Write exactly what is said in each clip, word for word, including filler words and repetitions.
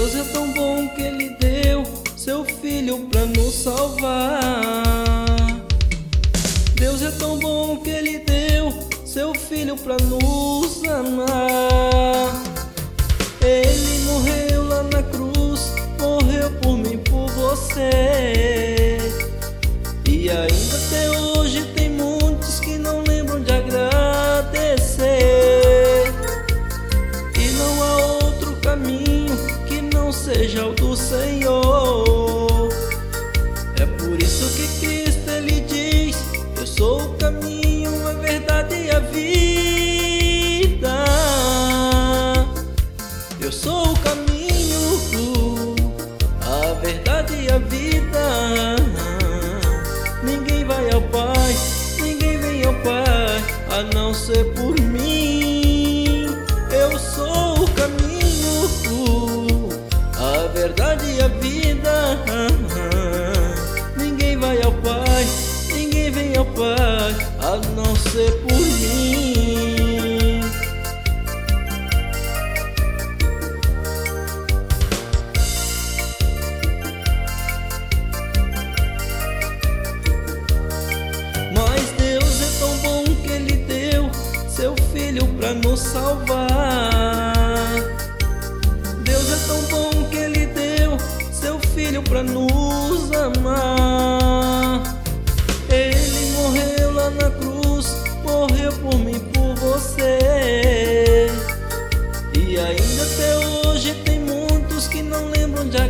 Deus é tão bom que Ele deu seu Filho pra nos salvar. Deus é tão bom que Ele deu seu Filho pra nos amar. Ele morreu lá na cruz, morreu por mim, por você. E ainda até hoje tem muitos que não lembram de agradecer. E não há outro caminho que não seja o do Senhor. É por isso que Cristo Ele diz: eu sou o caminho, a verdade e a vida. Eu sou o caminho, a verdade e a vida. Ninguém vai ao Pai, ninguém vem ao Pai, a não ser por mim. Eu sou o caminho, a verdade e a vida. Ninguém vai ao Pai, ninguém vem ao Pai, a não ser por mim. Mas Deus é tão bom que Ele deu seu Filho pra nos salvar. Deus é tão bom que Ele deu seu Filho pra nos amar. Ele morreu lá na cruz, morreu por mim, por você. E ainda até hoje tem muitos que não lembram de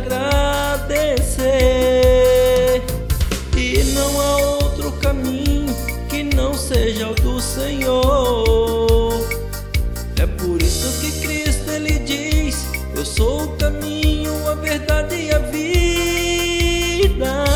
agradecer. E não há outro caminho que não seja o do Senhor. É por isso que Cristo Ele diz: eu sou o caminho, a verdade e a vida.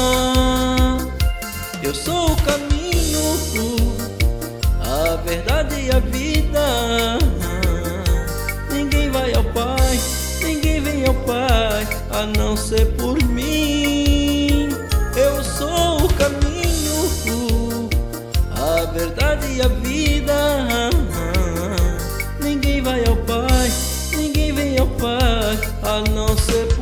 Eu sou o caminho, a verdade e a vida. Ninguém vai ao Pai, ninguém vem ao Pai, a não ser por mim. Eu sou o caminho, a verdade e a vida. Ninguém vai ao Pai, ninguém vem ao Pai, a não ser por mim.